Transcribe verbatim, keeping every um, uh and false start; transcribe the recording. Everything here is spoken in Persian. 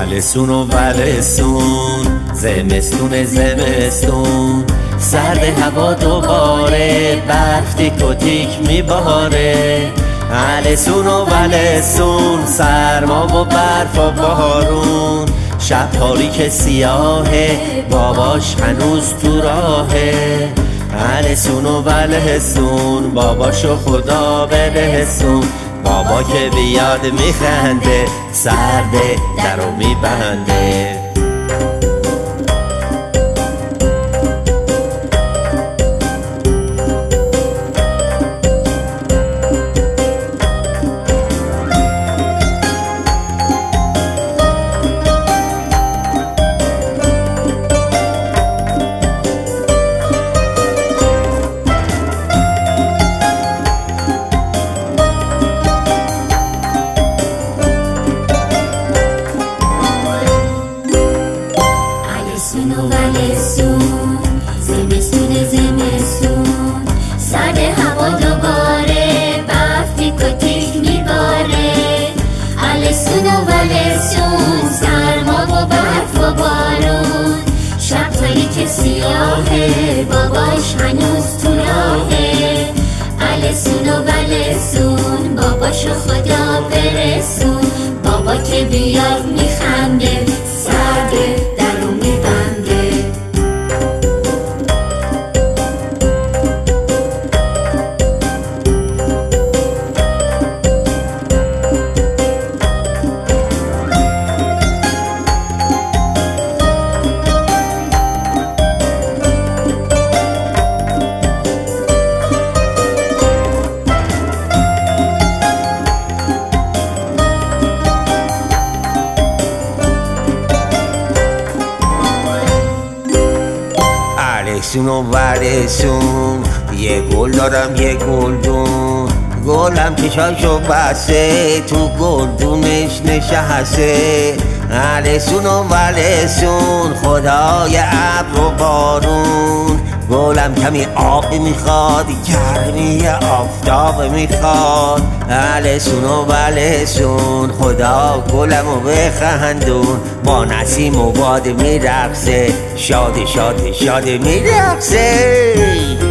السون و ولسون، زمستون زمستون، سرد هوا دوباره، برف تیک و تیک میباره. السون و ولسون، سرما و برف و بارون، شب تاریک سیاهه، باباش هنوز تو راهه. السون و ولسون، باباشو خدا برسون، بابا که بیاد میخنده، سرده درو میبنده. السون و ولسون، زمستون زمستون، سرد هوا دوباره، برف تیک و تیک میباره. السون و ولسون، سرما و برف و بارون، شب تاریک سیاهه، باباش هنوز تو راهه. السون و ولسون، باباشو خدا برسون، بابا که بیاد میخنده، سرده درو میبنده. السون و ولسون، یه گل دارم یه گلدون، گلم چشاشو بسته، تو گلدونش نشسته. السون و ولسون، خدای ابر و بارون، گلم کمی آب میخواد، گرمی آفتاب میخواد. السون و ولسون، خدا گلمو بخندون، با نسیم و باد میرقصه، شاد شاد شاد میرقصه.